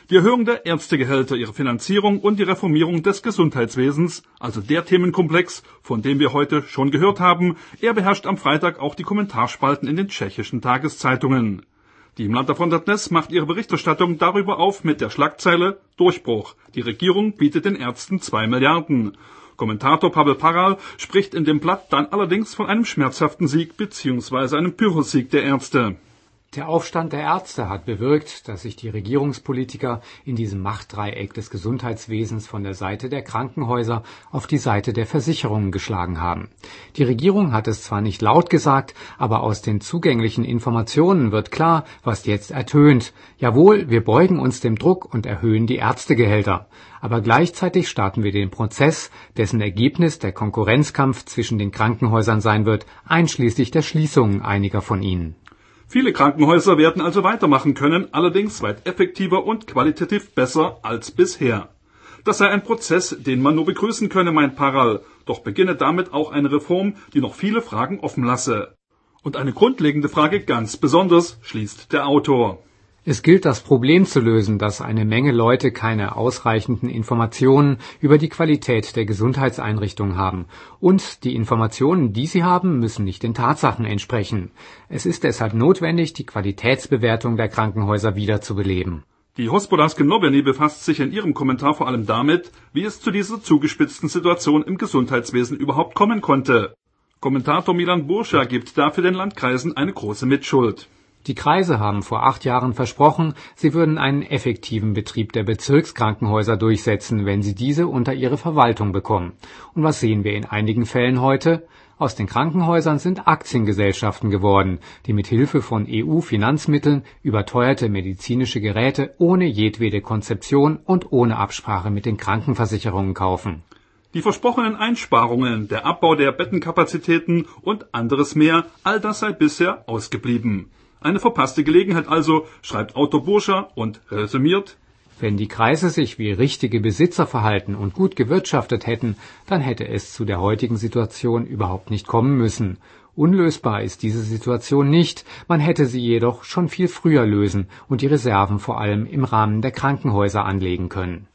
Die Erhöhung der Ärztegehälter, ihre Finanzierung und die Reformierung des Gesundheitswesens, also der Themenkomplex, von dem wir heute schon gehört haben, er beherrscht am Freitag auch die Kommentarspalten in den tschechischen Tageszeitungen. Die Mladá Fronta Dnes macht ihre Berichterstattung darüber auf mit der Schlagzeile Durchbruch. Die Regierung bietet den Ärzten 2 Milliarden. Kommentator Pavel Paral spricht in dem Blatt dann allerdings von einem schmerzhaften Sieg bzw. einem Pyrrhussieg der Ärzte. Der Aufstand der Ärzte hat bewirkt, dass sich die Regierungspolitiker in diesem Machtdreieck des Gesundheitswesens von der Seite der Krankenhäuser auf die Seite der Versicherungen geschlagen haben. Die Regierung hat es zwar nicht laut gesagt, aber aus den zugänglichen Informationen wird klar, was jetzt ertönt. Jawohl, wir beugen uns dem Druck und erhöhen die Ärztegehälter. Aber gleichzeitig starten wir den Prozess, dessen Ergebnis der Konkurrenzkampf zwischen den Krankenhäusern sein wird, einschließlich der Schließungen einiger von ihnen. Viele Krankenhäuser werden also weitermachen können, allerdings weit effektiver und qualitativ besser als bisher. Das sei ein Prozess, den man nur begrüßen könne, meint Paral, doch beginne damit auch eine Reform, die noch viele Fragen offen lasse. Und eine grundlegende Frage ganz besonders, schließt der Autor. Es gilt, das Problem zu lösen, dass eine Menge Leute keine ausreichenden Informationen über die Qualität der Gesundheitseinrichtungen haben. Und die Informationen, die sie haben, müssen nicht den Tatsachen entsprechen. Es ist deshalb notwendig, die Qualitätsbewertung der Krankenhäuser wiederzubeleben. Die Hospodářské noviny befasst sich in ihrem Kommentar vor allem damit, wie es zu dieser zugespitzten Situation im Gesundheitswesen überhaupt kommen konnte. Kommentator Milan Burša gibt dafür den Landkreisen eine große Mitschuld. Die Kreise haben vor 8 Jahren versprochen, sie würden einen effektiven Betrieb der Bezirkskrankenhäuser durchsetzen, wenn sie diese unter ihre Verwaltung bekommen. Und was sehen wir in einigen Fällen heute? Aus den Krankenhäusern sind Aktiengesellschaften geworden, die mit Hilfe von EU-Finanzmitteln überteuerte medizinische Geräte ohne jedwede Konzeption und ohne Absprache mit den Krankenversicherungen kaufen. Die versprochenen Einsparungen, der Abbau der Bettenkapazitäten und anderes mehr, all das sei bisher ausgeblieben. Eine verpasste Gelegenheit also, schreibt Autor Burša und resümiert: Wenn die Kreise sich wie richtige Besitzer verhalten und gut gewirtschaftet hätten, dann hätte es zu der heutigen Situation überhaupt nicht kommen müssen. Unlösbar ist diese Situation nicht, man hätte sie jedoch schon viel früher lösen und die Reserven vor allem im Rahmen der Krankenhäuser anlegen können.